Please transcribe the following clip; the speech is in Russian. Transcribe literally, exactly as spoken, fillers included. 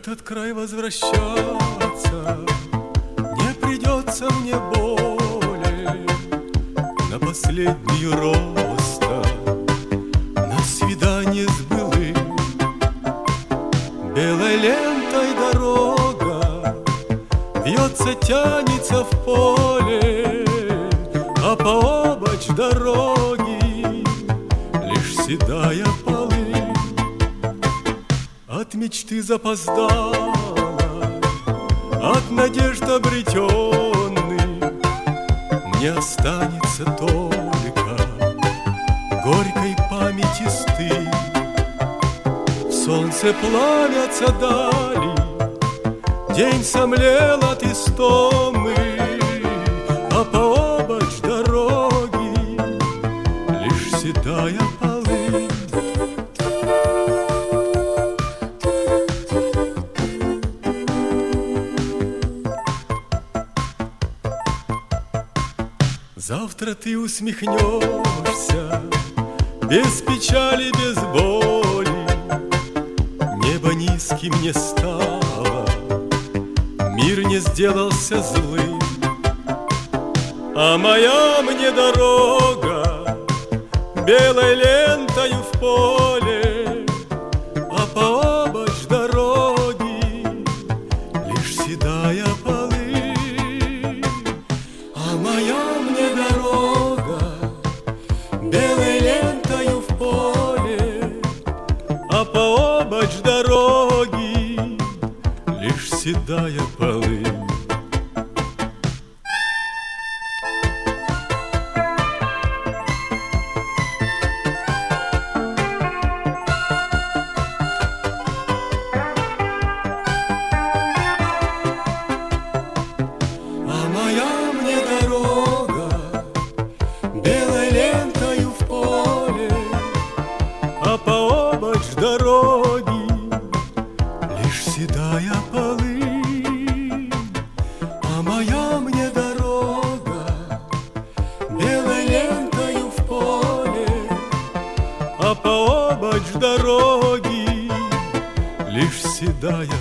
этот край возвращаться не придется мне более. На последнюю роста, на свидание с былым. Белой лентой дорога вьется, тянется в поле, а пообочь дороги лишь седая полынь. От мечты запоздала, от надежд обретенных мне останется только горькой памяти стыд. В солнце плавятся дали, день сомлел от истомы, а пообочь дороги лишь седая полынь. Завтра ты усмехнешься, без печали, без боли. Небо низким не стало, мир не сделался злым. А моя мне дорога белой лентою в поле, а пообочь дороги лишь седая полынь. А моя мне дорога белой лентою в поле, а пообочь дороги лишь седая полынь. Дороги лишь седая полынь. А моя мне дорога белой лентою в поле, а пообочь дороги лишь седая